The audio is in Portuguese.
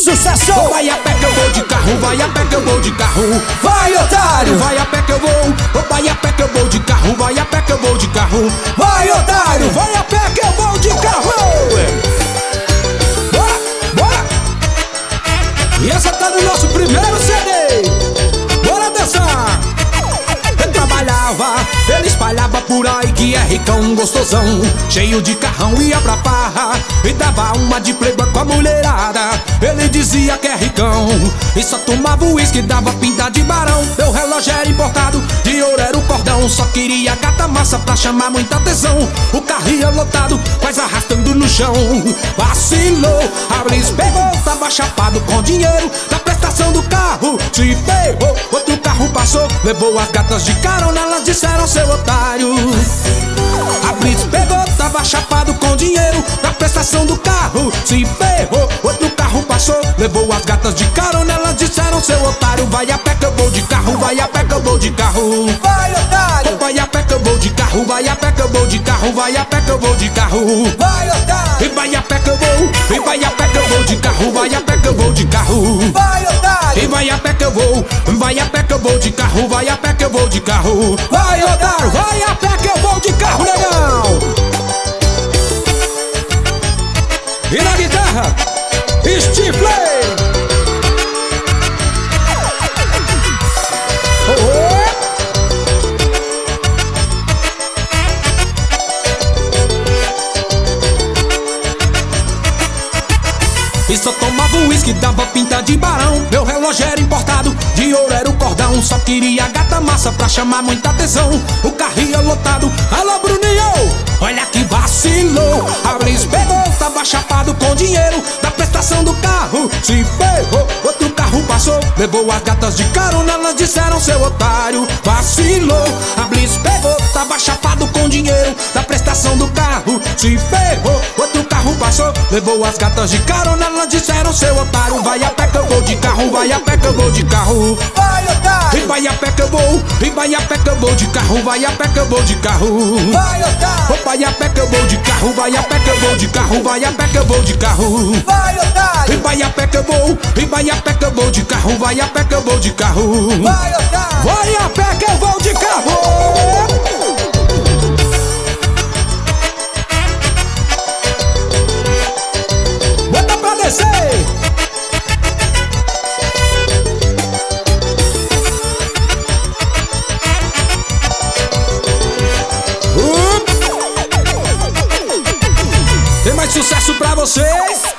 Sucesso! Vai a pé que eu vou de carro, vai a pé que eu vou de carro. Vai, otário! Vai a pé que eu vou, vai a pé que eu vou de carro, vai a pé que eu vou de carro. Vai, otário! Vai a pé que eu vou de carro. Bora, bora! E essa tá no nosso primeiro CD. Bora dançar! Eu trabalhava, ele espalhava por aí que é ricão, gostosão, cheio de carrão, ia pra farra e dava uma de playboy com a mulherada. Ele dizia que é ricão e só tomava uísque, dava pinta de barão. Meu relógio era importado, de ouro era o cordão. Só queria gata massa pra chamar muita atenção. O carro ia lotado, quase arrastando no chão. Vacilou, a Blitz pegou, tava chapado com dinheiro da prestação do carro. Se ferrou, outro carro passou, levou as gatas de carona, elas disseram seu otário. A Blitz pegou, tava chapado com dinheiro da prestação do carro. Se ferrou, outro carro passou, levou as gatas de carona, elas disseram seu otário. Vai a pé que eu vou de carro, vai a pé que eu vou de carro. Vai, otário! Vai a pé que eu vou de carro, vai a pé que eu vou de carro, vai a pé que eu vou de carro. Vai, otário! E vai a pé que eu vou, e vai a pé que eu vou de carro, vai a pé que eu vou de carro. Vai, otário! E vai a pé que eu vou, vai a pé que eu vou de carro, vai a pé que eu vou de carro. Vai, otário! Vai a pé que eu vou de carro, negão! E na guitarra, Steve Play! E só tomava uísque, dava pinta de barão. Meu relógio era importado, de ouro era o cordão. Só queria gata massa pra chamar muita atenção. O carro ia lotado, alô Bruninho, olha que vacilou. A Blitz pegou, tava chapado com dinheiro da prestação do carro. Se ferrou, outro carro passou, levou as gatas de carona, elas disseram seu otário. Vacilou, a Blitz pegou, tava chapado com dinheiro da prestação do carro. Se ferrou, outro carro passou, levou as gatas de carona, elas disseram seu otário. Vai a pé que eu vou de carro, vai a pé que eu vou de carro. Vai, otário! E vai a pé que eu vou, e vai a pé que eu vou de carro, vai a pé que eu vou de carro. Vai, otário! Vai a pé que eu vou de carro, vai a pé que eu vou de carro, vai a pé que eu vou de carro. Vai, E otário! vai a pé que eu vou, e vai a pé que eu vou de carro, vai a pé que eu vou de carro. Vai, otário! Vai a pé que eu vou de carro.